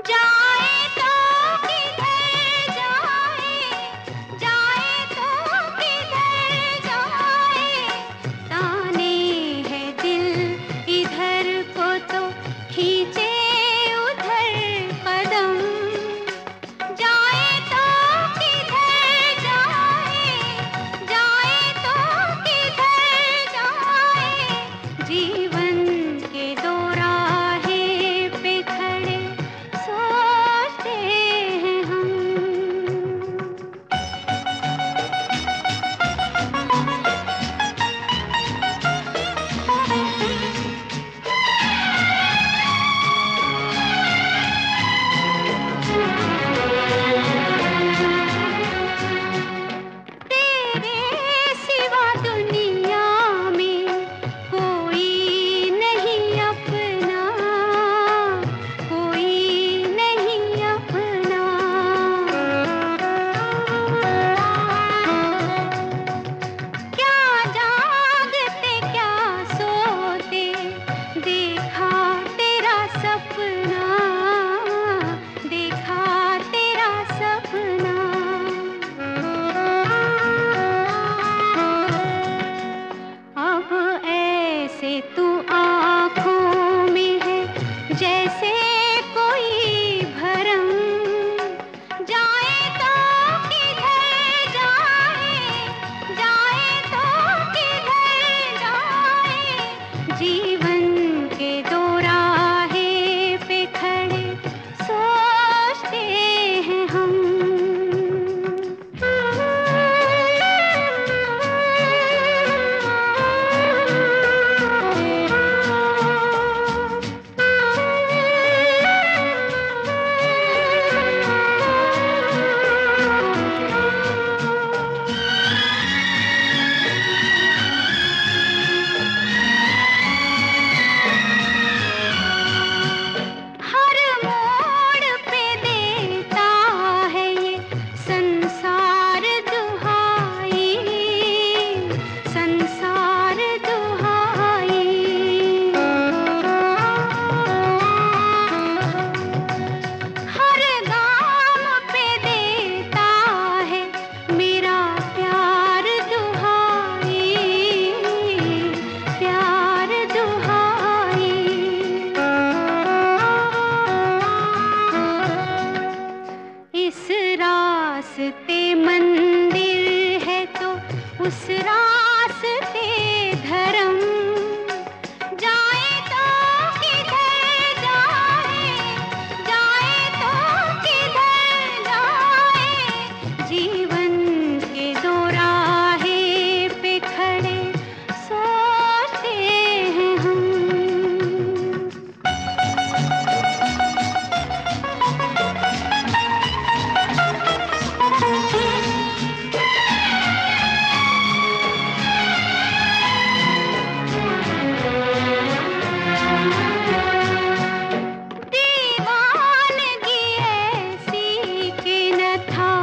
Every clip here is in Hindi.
जाए तो किधर जाए, जाए तो किधर जाए, ताने है दिल इधर को तो खींचे उधर कदम। जाए तो किधर जाए, जाए तो किधर जाए, जीवन के दो राहे पे खड़े सोचते हैं हम। तेरे सिवा दुनिया में कोई नहीं अपना, कोई नहीं अपना। क्या जागते क्या सोते, देखा तेरा सपना, देखा तेरा सपना। अब ऐसे तू आँखों में है जैसे कोई भरम। जाए तो किधर जाए, जाए तो किधर जाए, जीवन के दो राहे पे खड़े सोचते हैं हम। हर मोड़ पे देता है ये संसार दुहाई, संसार दुहाई। हर गाम पे देता है मेरा प्यार दुहाई, प्यार दुहाई। इस रास्ते मंदिर है तो उस रास्ते धर्म। जाए तो किधर जाए, जाए तो किधर जाए, जीवन के दो राहे पे खड़े सोचते हैं हम। दीवानगी ऐसी कि न था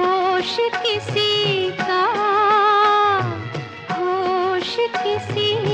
होश किसी का, होश किसी